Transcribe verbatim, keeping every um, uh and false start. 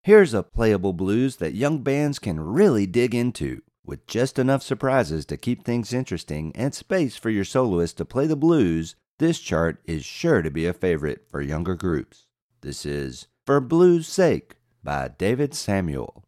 Here's a playable blues that young bands can really dig into, with just enough surprises to keep things interesting and space for your soloist to play the blues. This chart is sure to be a favorite for younger groups. This is For Blues' Sake by David Samuel.